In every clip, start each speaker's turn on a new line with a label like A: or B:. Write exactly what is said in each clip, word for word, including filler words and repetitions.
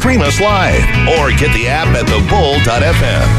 A: stream us live, or get the app at the bull dot f m.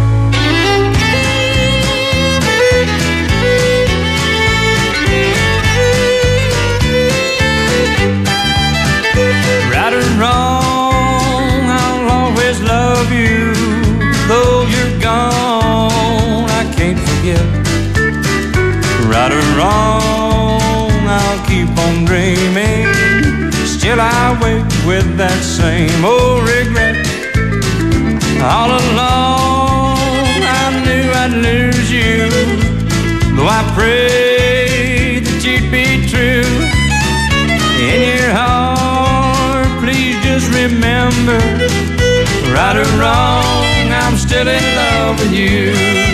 B: Right or wrong, I'll always love you. Though you're gone, I can't forget. Right or wrong, I'll keep on dreaming. Still I wait with that same old regret. All along I knew I'd lose you, though I prayed that you'd be true. In your heart, please just remember, right or wrong, I'm still in love with you.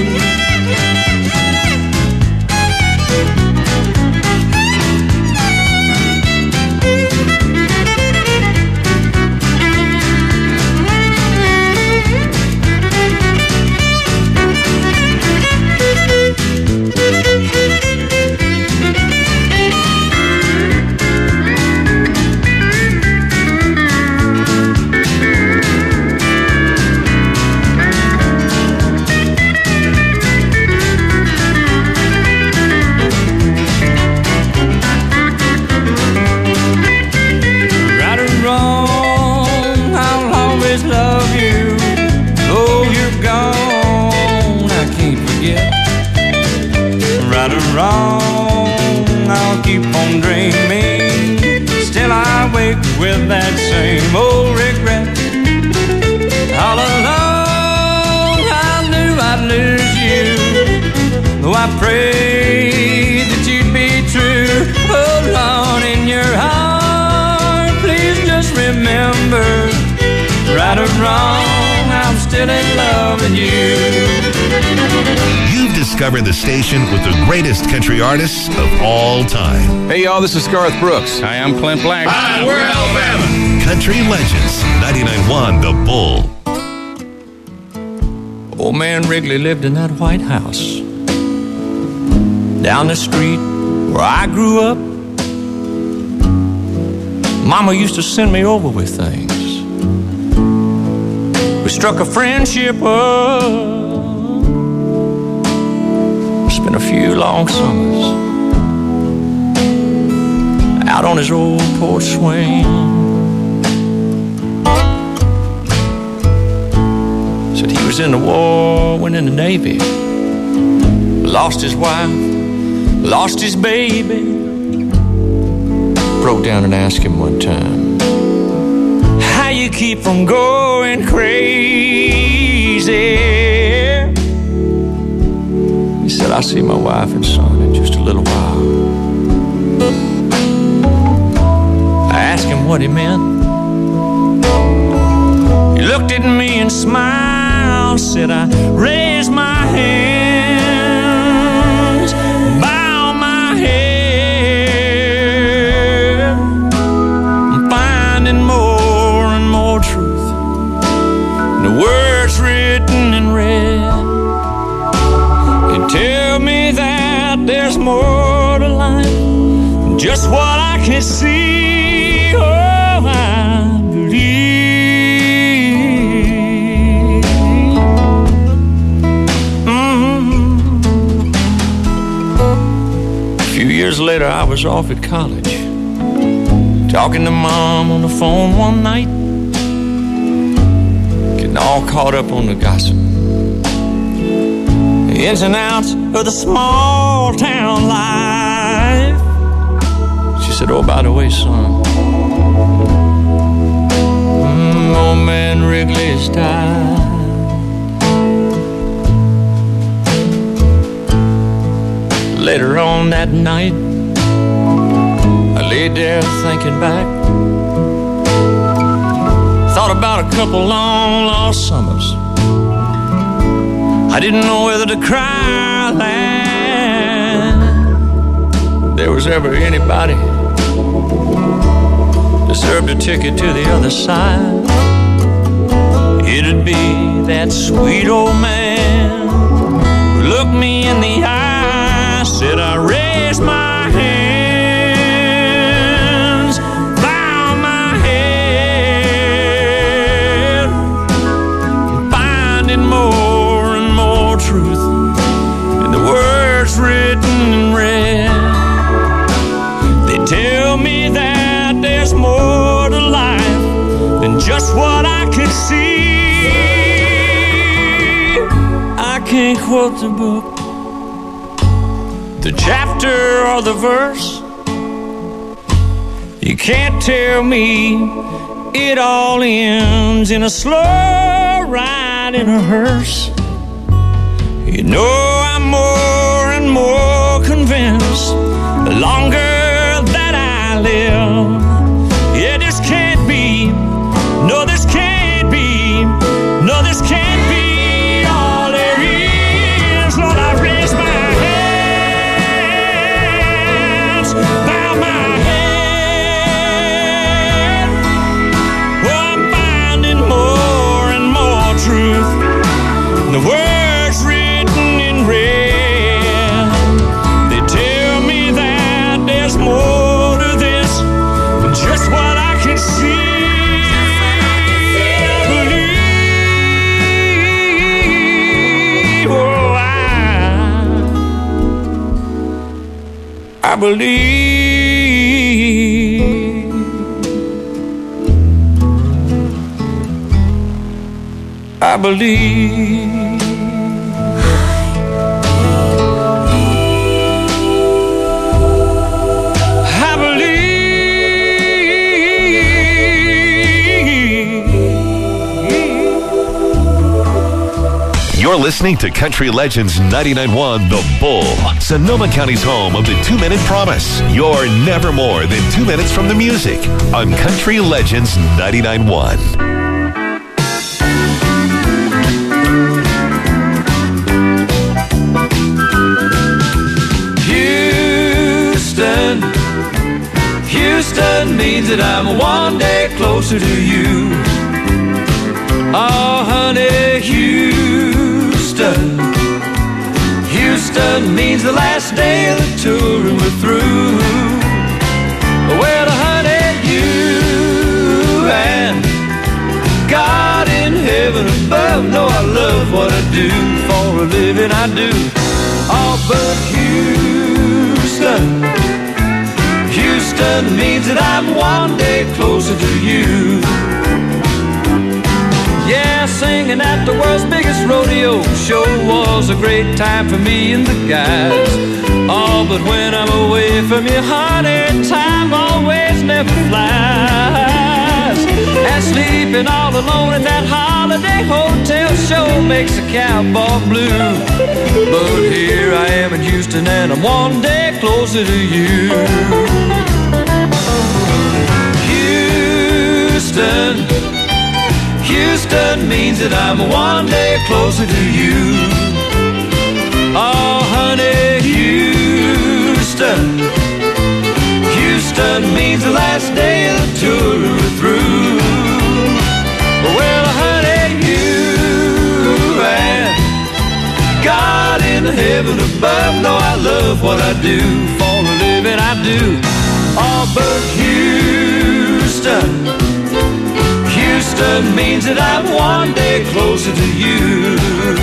B: Wrong, I'll keep on dreaming. Still I wake with that same old regret. All along I knew I'd lose you, though I prayed that you'd be true. Hold on in your heart, please just remember, right or wrong, I'm still in love with you.
A: You've discovered the station with the greatest country artists of all time.
C: Hey, y'all, this is Garth Brooks. Hi, I'm Clint Black.
A: Hi, we're Alabama. Country Legends, ninety-nine point one The Bull.
B: Old man Wrigley lived in that white house down the street where I grew up. Mama used to send me over with things. We struck a friendship up. Spent a few long summers out on his old porch swing. Said he was in the war, went in the Navy, lost his wife, lost his baby. Broke down and asked him one time, how you keep from going crazy? He said, I'll see my wife and son in just a little while. I asked him what he meant. He looked at me and smiled, said, I raise my hands, bow my head. I'm finding more and more truth in the words written in red. Tell me that there's more to life than just what I can see. Oh, I believe. Mm-hmm. A few years later, I was off at college, talking to Mom on the phone one night, getting all caught up on the gossip, the ins and outs of the small town life. She said, oh, by the way, son, mm, old man Wrigley's died. Later on that night, I laid there thinking back, thought about a couple long lost summers. I didn't know whether to cry or laugh. If there was ever anybody deserved a ticket to the other side, it'd be that sweet old man who looked me in the eye, said I raised my hand. just what I can see. I can't quote the book, the chapter or the verse. You can't tell me it all ends in a slow ride in a hearse. You know I'm more and more convinced the longer that I live. Yeah, this can't be, no, this can't be, no, this can't be all there is. Lord, I raise my hands, bow my head. Oh, I'm finding more and more truth. The words written in red, they tell me that there's more to this than just what I can see. I believe, oh, I, I believe. I believe.
A: You're listening to Country Legends ninety-nine point one The Bull, Sonoma County's home of the two-minute promise. You're never more than two minutes from the music on Country Legends ninety-nine point one.
B: Houston, Houston means that I'm one day closer to you. Oh, honey, Houston, Houston means the last day of the tour and we're through. Well, honey, you and God in heaven above know I love what I do. For a living I do. Oh, but Houston, Houston means that I'm one day closer to you. Yeah, singing at the world's biggest rodeo show was a great time for me and the guys. Oh, but when I'm away from you, honey, time always never flies. And sleeping all alone in that holiday hotel show makes a cowboy blue. But here I am in Houston and I'm one day closer to you. Houston, Houston means that I'm one day closer to you. Oh, honey, Houston, Houston means the last day of the tour we're through. Well, honey, you and God in heaven above know I love what I do. For a living I do. Oh, but Houston, Houston means that I'm one day closer to you.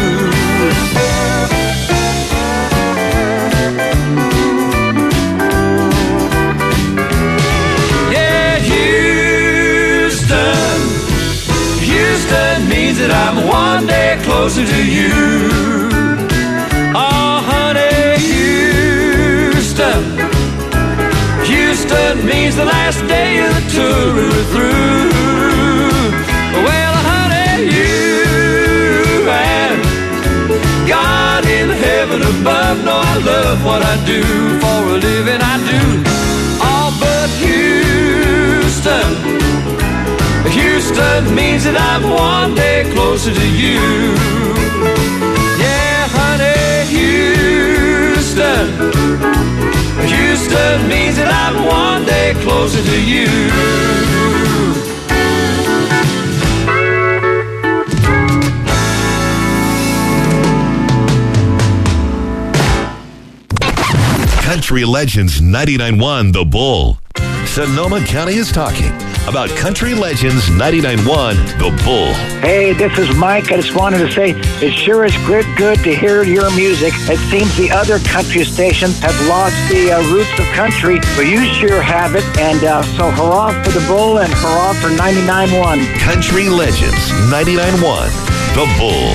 B: Yeah, Houston, Houston means that I'm one day closer to you. Oh, honey, Houston, Houston means the last day of the tour we're through. Well, honey, you and God in heaven above know I love what I do. For a living I do. Oh, but Houston, Houston means that I'm one day closer to you. Yeah, honey, Houston, Houston means that I'm one day closer to you.
A: Country Legends ninety-nine point one The Bull. Sonoma County is talking. about Country Legends ninety-nine point one, The Bull.
D: Hey, this is Mike. I just wanted to say it sure is good, good to hear your music. It seems the other country stations have lost the uh, roots of country, but you sure have it. And uh, so hurrah for The Bull and hurrah for ninety-nine point one.
A: Country Legends ninety-nine point one, The Bull.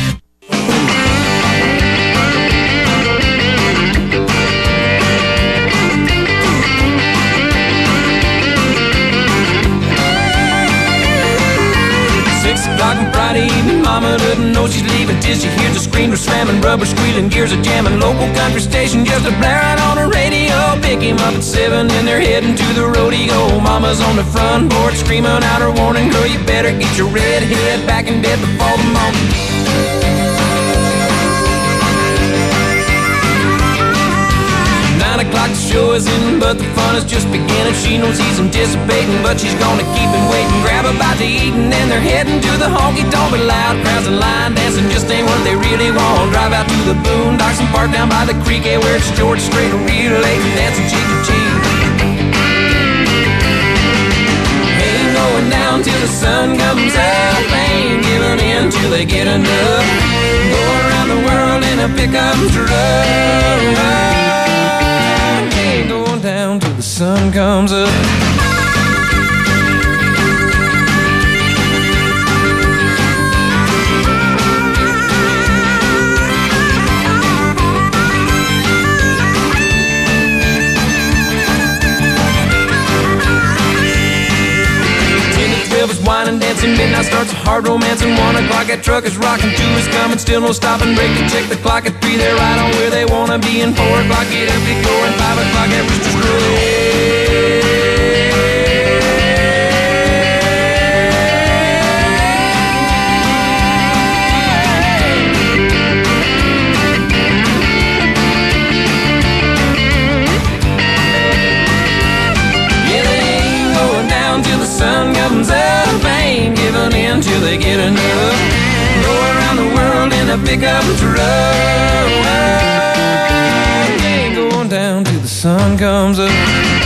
B: Friday evening, mama doesn't know she's leaving till she hears the screamers slamming, rubber squealing, gears are jamming. Local country station just a blaring on the radio. Pick him up at seven and they're heading to the rodeo. Mama's on the front porch screaming out her warning, girl, you better get your red head back in bed before the morning. Nine o'clock the show is in, but the fun is just beginning. She knows he's anticipating, but she's gonna keep him waiting. Grab a bite to eat and then they're heading to the honky tonk. But loud crowds and line dancing just ain't what they really want. Drive out to the boondocks and park down by the creek, yeah, where it's George Strait, real late and dancing cheek to cheek. Ain't going down till the sun comes up, ain't giving in till they get enough. Go around the world in a pickup truck, going down till the sun comes up. Wine and dancing, midnight starts a hard romance, and one o'clock that truck is rocking, two is coming, still no stopping, break to check the clock, at three they're right on where they wanna be, and four o'clock get up, get going, five o'clock that rooster's crowing. Sun comes up, ain't giving in till they get enough. Go around the world in a pickup truck, ain't going down till the sun comes up.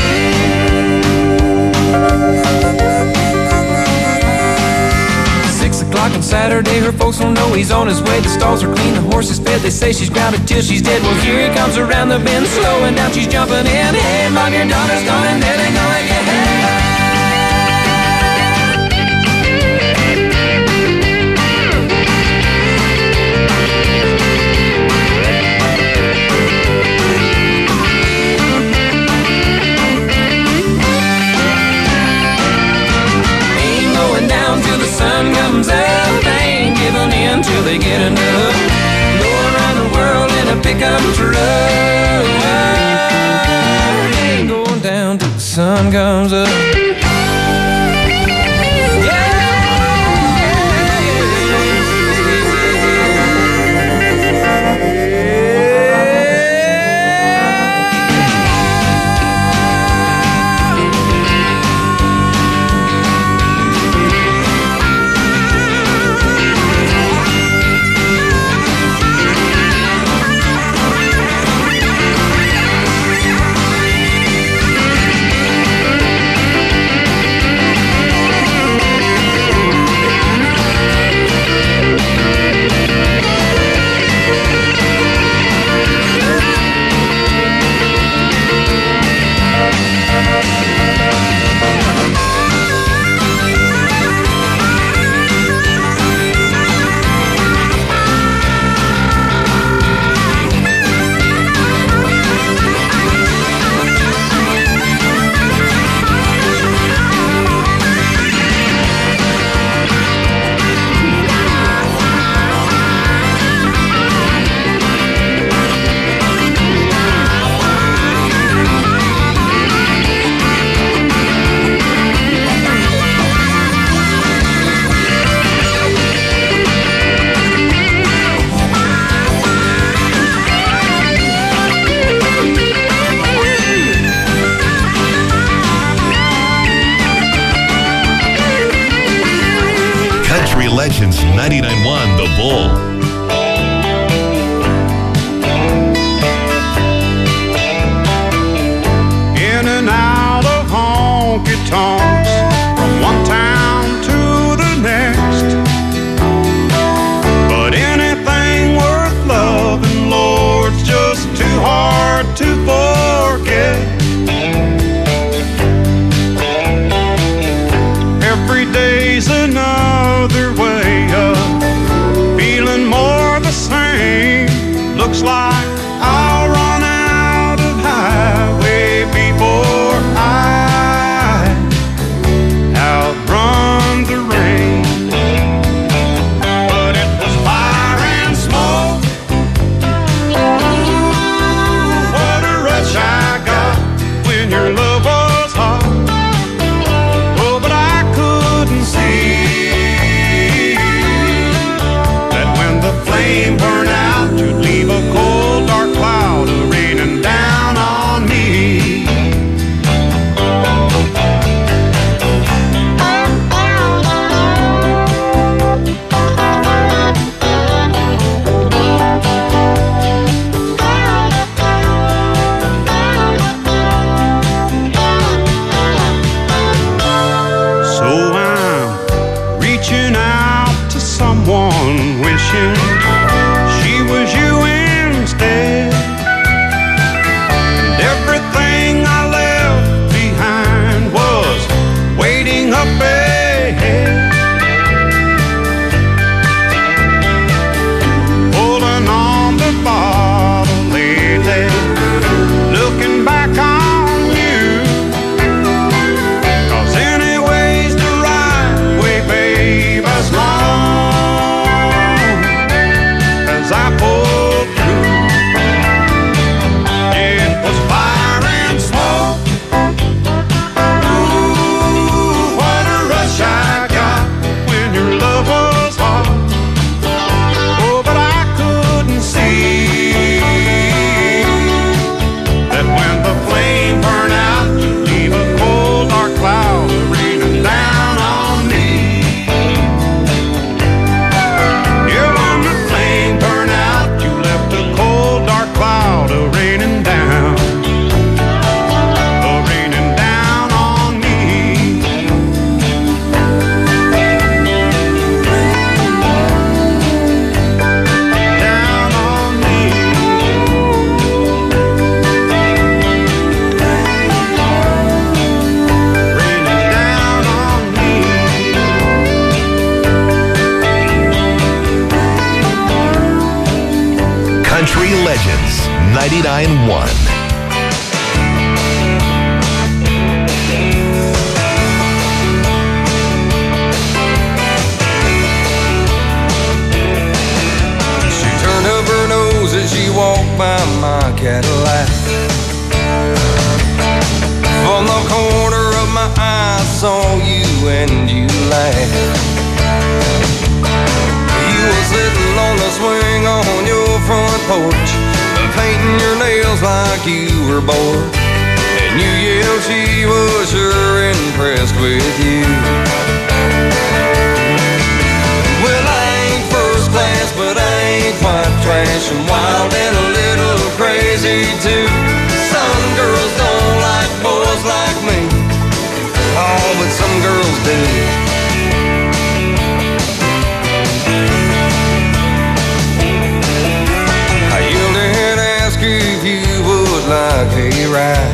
B: Six o'clock on Saturday, her folks don't know he's on his way. The stalls are clean, the horse is fed, they say she's grounded till she's dead. Well, here he comes around the bend, slowing down, she's jumping in. Hey, mom, your daughter's gone and then they're gonna get hey. Sun comes up, ain't giving in till they get enough. Go around the world in a pickup truck, ain't going down till the sun comes up.
A: Legends ninety-nine point one, The Bull.
E: In and out of honky tonks,
B: wishing she was you instead. And everything I left behind was waiting up ahead. Pulling on the bottle lately, looking back on you. 'Cause anyway's the right way, babe, as long as I pulled through. It was fire and smoke. Ooh, what a rush I got when your love was hot. Oh, but I couldn't see that when the flame burned out, you'd leave a cold dark cloud raining down on me. Yeah, when the flame burned out, you left a cold dark cloud a raining down, a raining down on me. Down on me. Raining down on me.
A: Country Legends ninety-nine point one.
C: She turned up her nose as she walked by my Cadillac. From the corner of my eye, I saw you and you laughed. You were sitting on the swing on your front porch, painting your nails like you were bored. And you yelled she was sure impressed with you. Well, I ain't first class, but I ain't quite trash. I'm wild and a little crazy too. Some girls don't like boys like me. Oh, but some girls do. I yelled and asked if you would like a ride.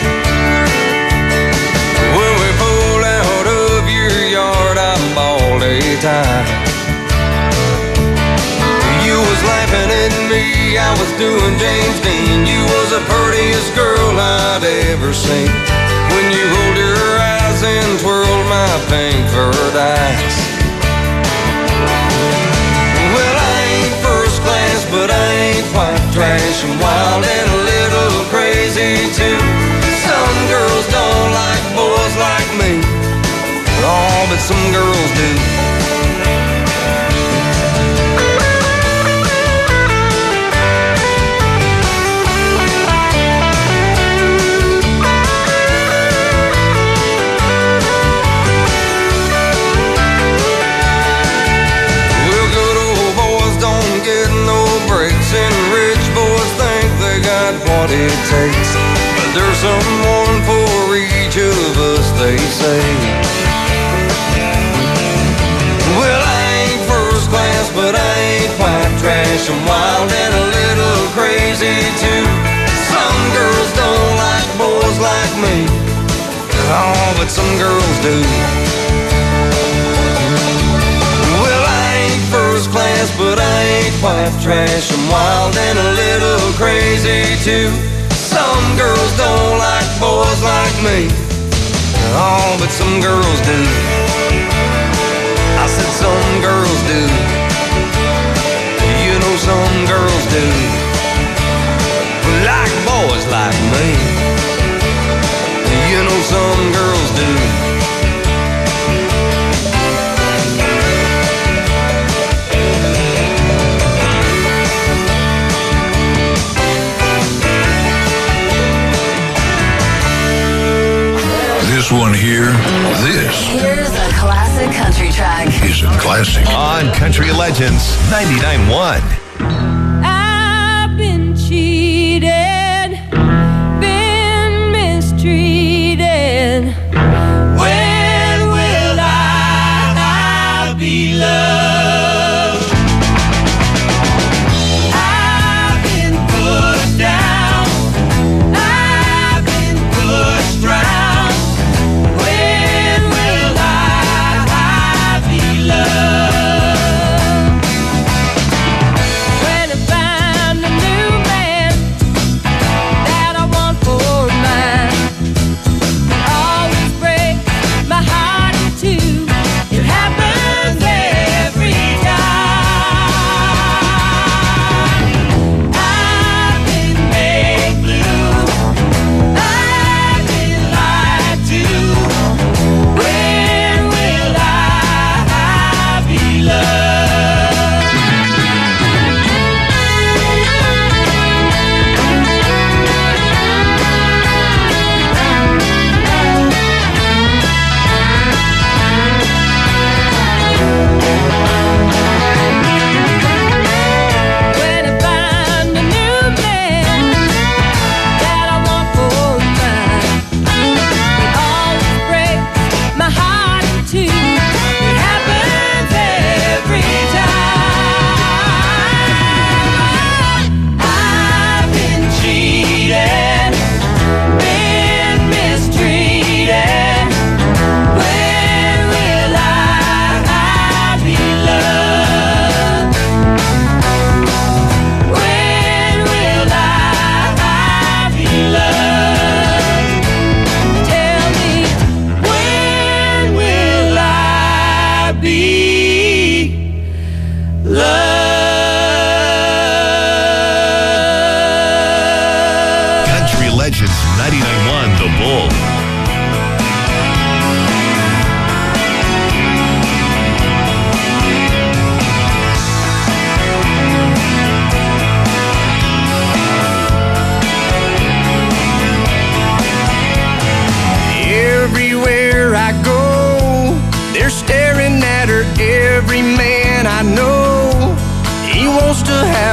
C: When we pulled out of your yard, I bawled a tie. You was laughing at me, I was doing James Dean. You was the prettiest girl I'd ever seen. When you rolled your eyes and twirled my pink furred eyes. Well, I ain't first class, but I ain't quite trash. I'm wild and a little crazy too. Some girls don't like boys like me. Oh, but some girls do. Well, good old boys don't get no breaks, and rich boys think they got what it takes. But there's someone for each of us, they say. Well, I ain't first class, but I ain't quite trash. I'm wild and a little crazy too. Some girls don't like boys like me. Oh, but some girls do. Well, I ain't first class, but I ain't quite trash. I'm wild and a little crazy too. Some girls don't like boys like me. Oh, but some girls do. I said some girls do. You know some girls do. Like boys like me. You know some girls do.
E: This one here, this
F: Here's a classic country track.
E: is a classic.
A: On Country Legends ninety-nine point one.
G: I've been cheated, been mistreated. When will I be loved?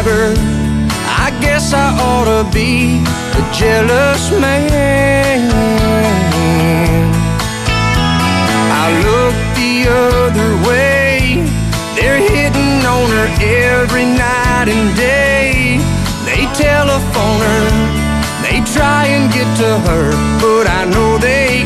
C: grab her. I guess I ought to be a jealous man. I look the other way. They're hitting on her every night and day. They telephone her, they try and get to her, but I know they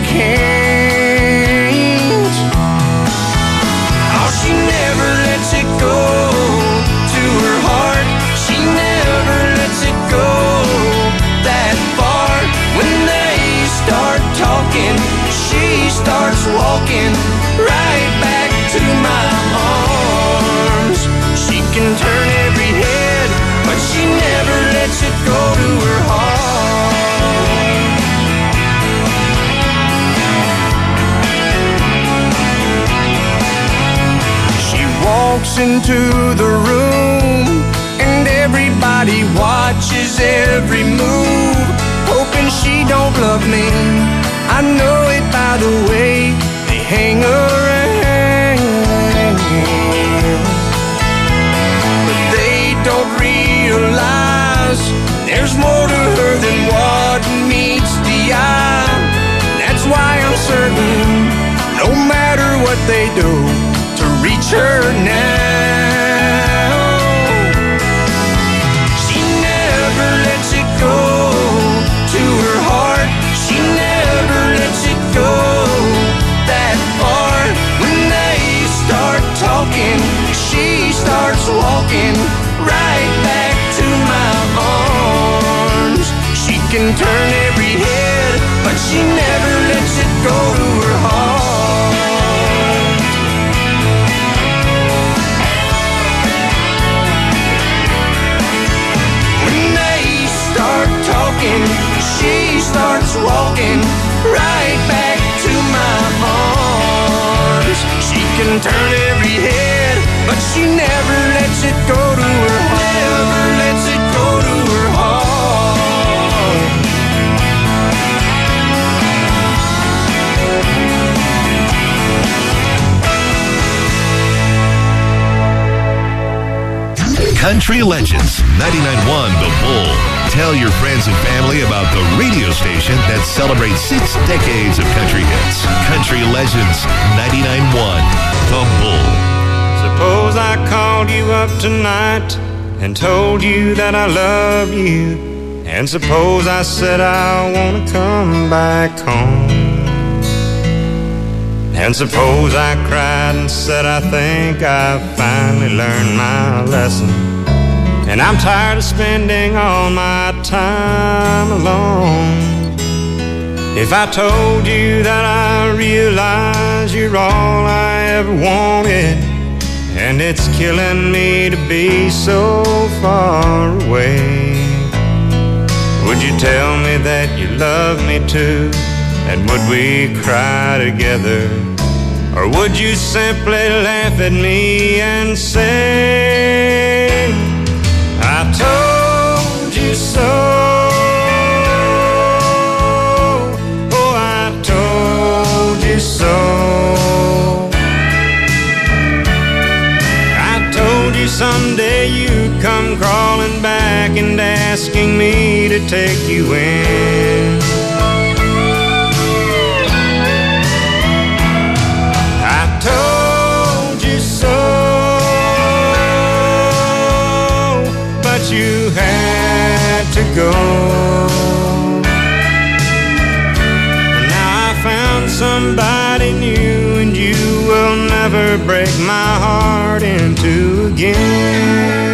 C: can't. Oh, she never lets it go to her heart. She never lets it go that far. When they start talking, she starts walking right back to my arms. She can turn every head, but she never lets it go to her heart. She walks into the room and everybody watches every move, hoping she don't love me. I know it by the way they hang around. But they don't realize there's more to her than what meets the eye. That's why I'm certain, no matter what they do, to reach her now. She never lets it go to her heart. She never lets it go that far. When they start talking, she starts walking right back to my arms. She can turn every head, but she never lets it go to her heart. When they start talking, she starts walking right back to my arms. She can turn every head, but she never lets it go to her heart. Never lets it go to her heart.
A: Country Legends ninety-nine point one The Bull. Tell your friends and family about the radio station that celebrates six decades of country hits. Country Legends ninety-nine point one The Bull.
B: Suppose I called you up tonight and told you that I love you, and suppose I said I want to come back home, and suppose I cried and said I think I finally learned my lesson, and I'm tired of spending all my time alone. If I told you that I realize you're all I ever wanted, and it's killing me to be so far away, would you tell me that you love me too, and would we cry together? Or would you simply laugh at me and say, I told you so? Oh, I told you so. Someday you come crawling back and asking me to take you in. I told you so, but you had to go. And now I found somebody new, and you will never break my heart in two again.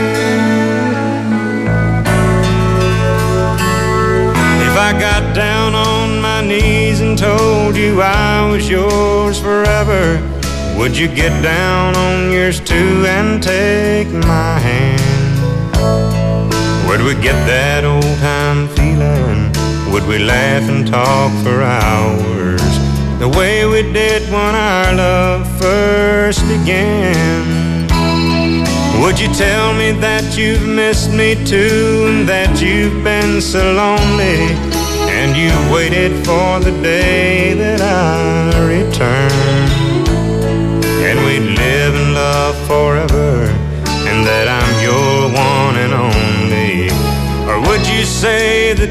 B: If I got down on my knees and told you I was yours forever, would you get down on yours too and take my hand? Would we get that old time feeling? Would we laugh and talk for hours, the way we did when our love first began? Would you tell me that you've missed me too, and that you've been so lonely, and you waited for the day that I return, and we'd live and love forever, and that I'm your one and only?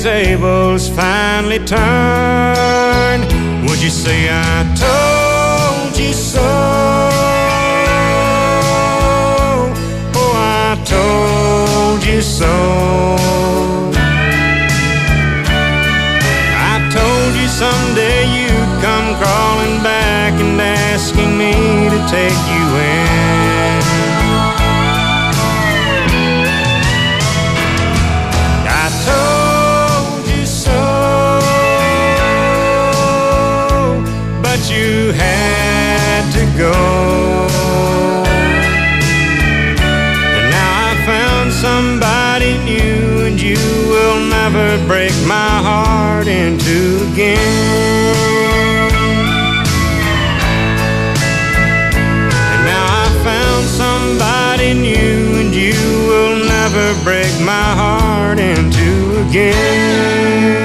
B: tables finally turned, would you say I told you so? Oh, I told you so. I told you someday you'd come crawling back and asking me to take you in. I told you so, but you had to go. And now I found somebody new, and you will never break my heart in two again. And now I found somebody new, and you will never break my heart in two again.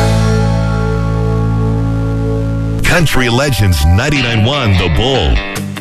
A: Country Legends ninety-nine point one The Bull.